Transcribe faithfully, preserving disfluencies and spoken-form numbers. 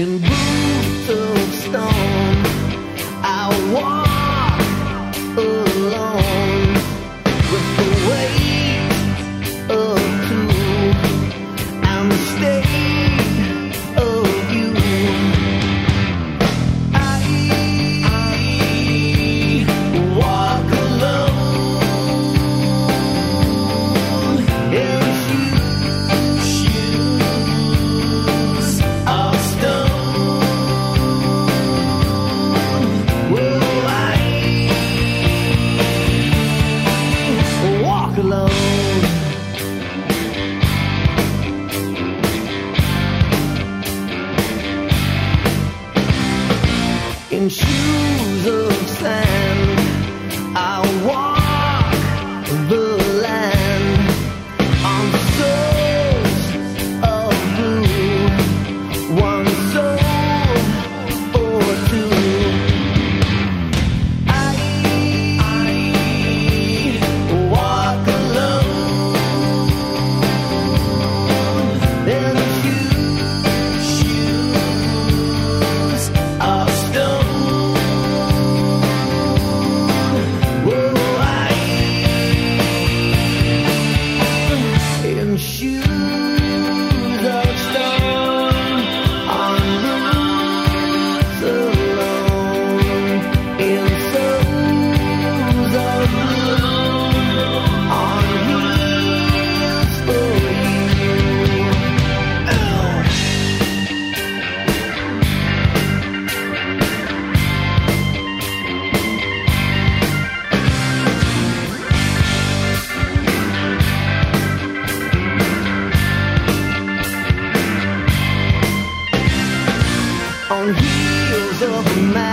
in boots of stone. I walk alone with the weight of two and the state of you. I walk alone in shoes of stone. Will I walk alone? In shoes of sand, I walk the land on soles of blue, one soul or two. I walk alone in shoes of stone. In shoes of stone, on roots alone, in souls of blue, on wheels for you. Oh. On heels of a man.